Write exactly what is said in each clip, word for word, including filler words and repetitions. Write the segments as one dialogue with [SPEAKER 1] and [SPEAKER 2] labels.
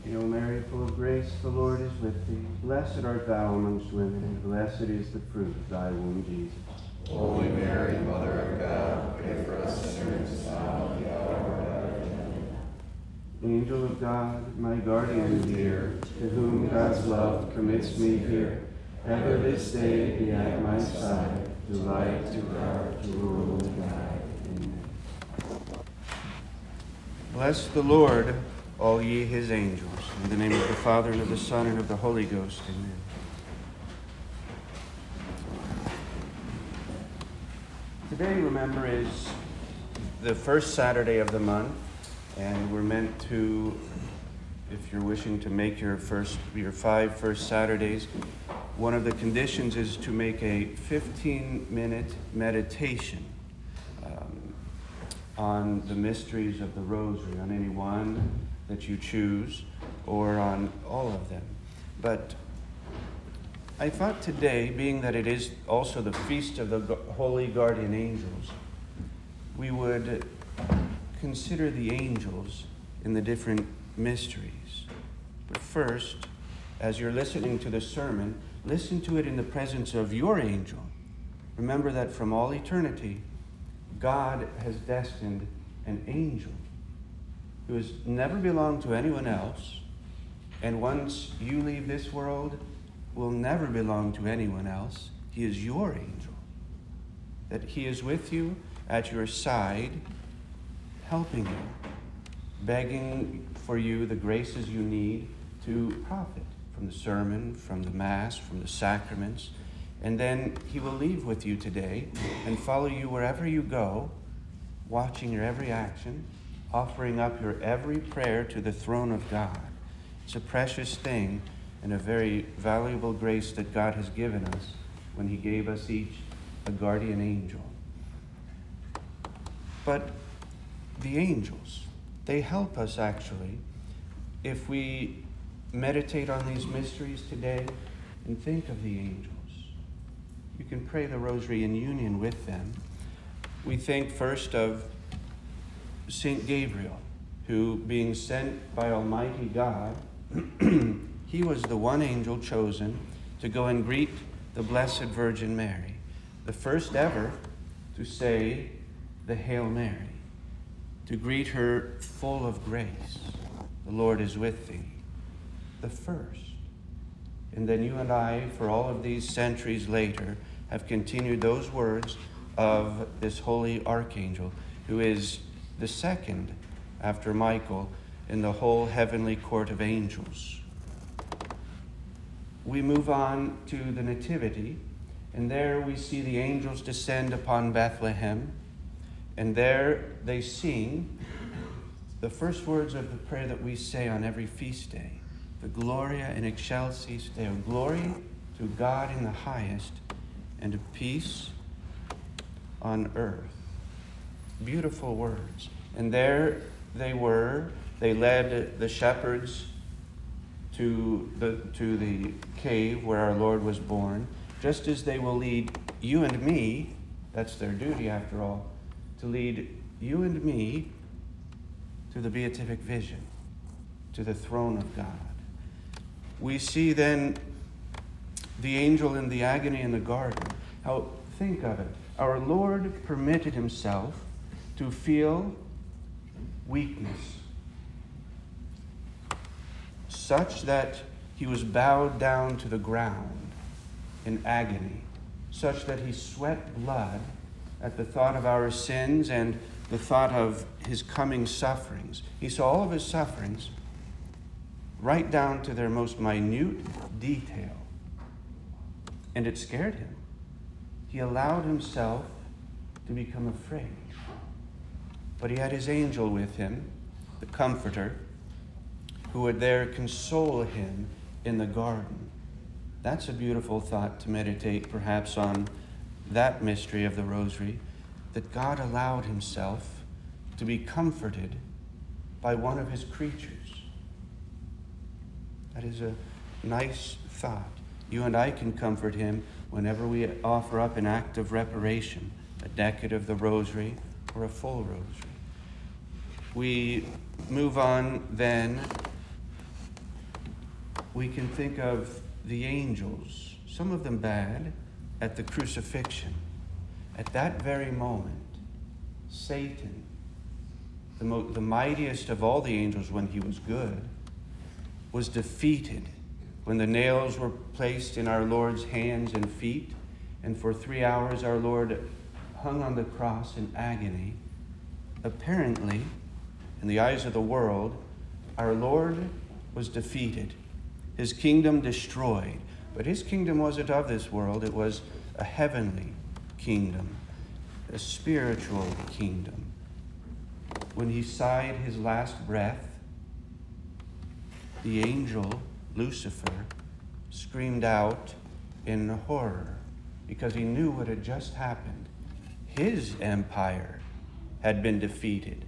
[SPEAKER 1] Hail Mary, full of grace, the Lord is with thee. Blessed art thou amongst women, and blessed is the fruit of thy womb, Jesus.
[SPEAKER 2] Holy Mary, Mother of God, pray for us sinners, now and at the hour of our death. Amen.
[SPEAKER 1] Angel of God, my guardian dear, to whom God's love commits me here, ever this day be at my side, to light, to dark, to rule and guide. Amen. Bless the Lord, all ye his angels. In the name of the Father, and of the Son, and of the Holy Ghost. Amen. Today, remember, is the first Saturday of the month, and we're meant to, if you're wishing to make your first, your five first Saturdays, one of the conditions is to make a fifteen-minute meditation um, on the mysteries of the Rosary, on any one that you choose, or on all of them. But I thought today, being that it is also the feast of the Holy Guardian Angels, we would consider the angels in the different mysteries. But first, as you're listening to the sermon, listen to it in the presence of your angel. Remember that from all eternity, God has destined an angel who has never belonged to anyone else, and once you leave this world, will never belong to anyone else. He is your angel. That he is with you, at your side, helping you, begging for you the graces you need to profit from the sermon, from the Mass, from the sacraments. And then he will leave with you today and follow you wherever you go, watching your every action, offering up your every prayer to the throne of God. It's a precious thing and a very valuable grace that God has given us when he gave us each a guardian angel. But the angels, they help us actually if we meditate on these mysteries today and think of the angels. You can pray the Rosary in union with them. We think first of Saint Gabriel, who, being sent by Almighty God, he was the one angel chosen to go and greet the Blessed Virgin Mary, the first ever to say the Hail Mary, to greet her full of grace. The Lord is with thee. The first. And then you and I, for all of these centuries later, have continued those words of this holy archangel, who is the second after Michael in the whole heavenly court of angels. We move on to the Nativity, and there we see the angels descend upon Bethlehem, and there they sing the first words of the prayer that we say on every feast day, the Gloria in excelsis Deo, glory to God in the highest, and peace on earth. Beautiful words. And there they were. They led the shepherds to the, to the cave where our Lord was born, just as they will lead you and me, that's their duty after all, to lead you and me to the beatific vision, to the throne of God. We see then the angel in the agony in the garden. How, think of it. Our Lord permitted himself to feel weakness, such that he was bowed down to the ground in agony, such that he sweat blood at the thought of our sins and the thought of his coming sufferings. He saw all of his sufferings right down to their most minute detail, and it scared him. He allowed himself to become afraid. But he had his angel with him, the Comforter, who would there console him in the garden. That's a beautiful thought to meditate perhaps on that mystery of the Rosary, that God allowed himself to be comforted by one of his creatures. That is a nice thought. You and I can comfort him whenever we offer up an act of reparation, a decade of the Rosary or a full Rosary. We move on then we can think of the angels, some of them bad, at the crucifixion. At that very moment, Satan, the, mo- the mightiest of all the angels when he was good, was defeated when the nails were placed in our Lord's hands and feet, and for three hours our Lord hung on the cross in agony. Apparently, in the eyes of the world, our Lord was defeated, his kingdom destroyed. But his kingdom wasn't of this world. It was a heavenly kingdom, a spiritual kingdom. When he sighed his last breath, the angel, Lucifer, screamed out in horror because he knew what had just happened. His empire had been defeated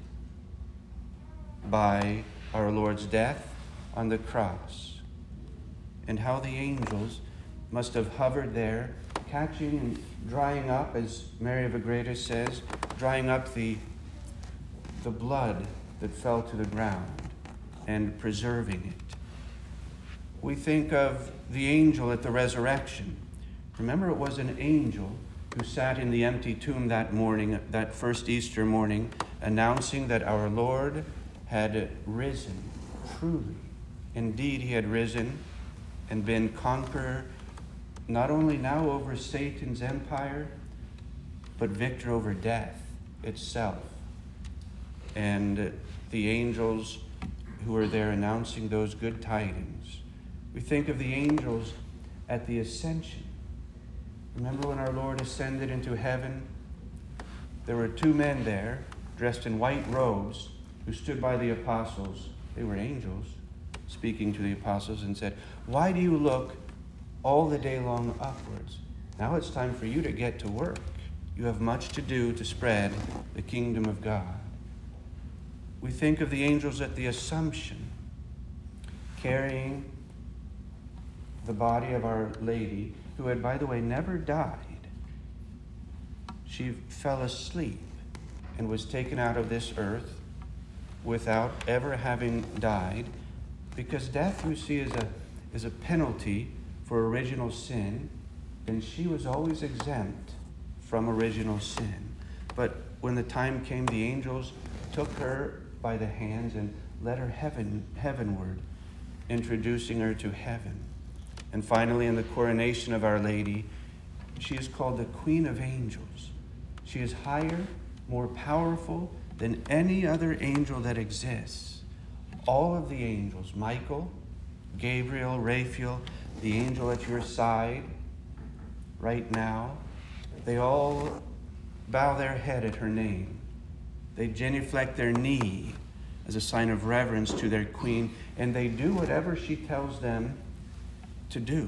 [SPEAKER 1] by our Lord's death on the cross. And how the angels must have hovered there, catching and drying up, as Mary of Agreda says, drying up the, the blood that fell to the ground and preserving it. We think of the angel at the resurrection. Remember, it was an angel who sat in the empty tomb that morning, that first Easter morning, announcing that our Lord had risen. Truly, indeed, he had risen and been conqueror, not only now over Satan's empire, but victor over death itself. And the angels who were there announcing those good tidings. We think of the angels at the ascension. Remember when our Lord ascended into heaven? There were two men there, dressed in white robes, who stood by the apostles. They were angels, speaking to the apostles, and said, "Why do you look all the day long upwards? Now it's time for you to get to work. You have much to do to spread the kingdom of God." We think of the angels at the Assumption, carrying the body of Our Lady, who had, by the way, never died. She fell asleep and was taken out of this earth without ever having died, because death, you see, is a, is a penalty for original sin, and she was always exempt from original sin. But when the time came, the angels took her by the hands and led her heaven, heavenward, introducing her to heaven. And finally, in the coronation of Our Lady, she is called the Queen of Angels. She is higher, more powerful than any other angel that exists. All of the angels, Michael, Gabriel, Raphael, the angel at your side right now, they all bow their head at her name. They genuflect their knee as a sign of reverence to their queen, and they do whatever she tells them to do.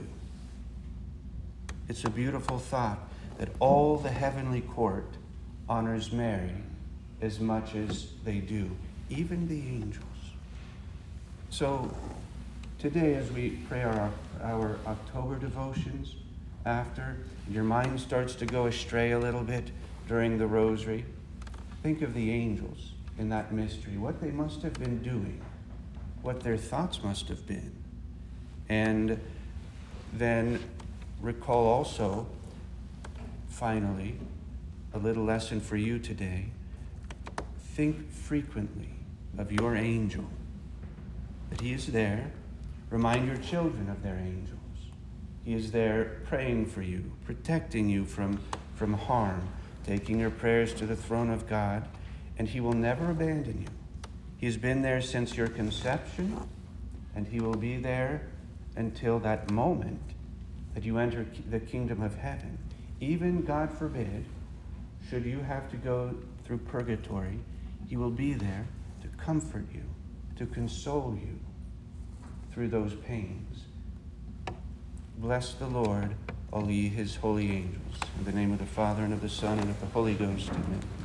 [SPEAKER 1] It's a beautiful thought that all the heavenly court honors Mary as much as they do, even the angels. So today, as we pray our, our October devotions, after your mind starts to go astray a little bit during the rosary, think of the angels in that mystery, what they must have been doing, what their thoughts must have been. And then recall also, finally, a little lesson for you today. Think frequently of your angel, that he is there. Remind your children of their angels. He is there praying for you, protecting you from, from harm, taking your prayers to the throne of God, and he will never abandon you. He has been there since your conception, and he will be there until that moment that you enter the kingdom of heaven. Even, God forbid, should you have to go through purgatory, he will be there to comfort you, to console you through those pains. Bless the Lord, all ye his holy angels. In the name of the Father, and of the Son, and of the Holy Ghost. Amen.